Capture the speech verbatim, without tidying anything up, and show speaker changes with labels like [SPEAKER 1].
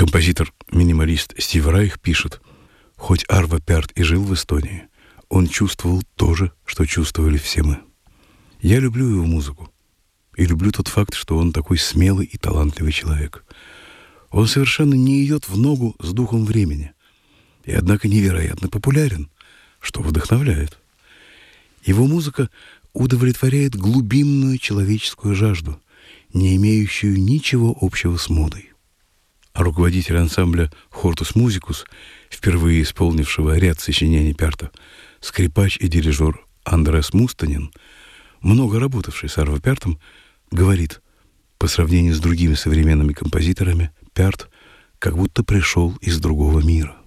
[SPEAKER 1] Композитор-минималист Стив Райх пишет: «Хоть Арво Пярт и жил в Эстонии, он чувствовал то же, что чувствовали все мы. Я люблю его музыку. И люблю тот факт, что он такой смелый и талантливый человек. Он совершенно не идет в ногу с духом времени. И, однако, невероятно популярен, что вдохновляет. Его музыка удовлетворяет глубинную человеческую жажду, не имеющую ничего общего с модой». А руководитель ансамбля «Хортус Музикус», впервые исполнившего ряд сочинений Пярта, скрипач и дирижер Андреас Мустанин, много работавший с Арво Пяртом, говорит: по сравнению с другими современными композиторами, Пярт как будто пришел из другого мира.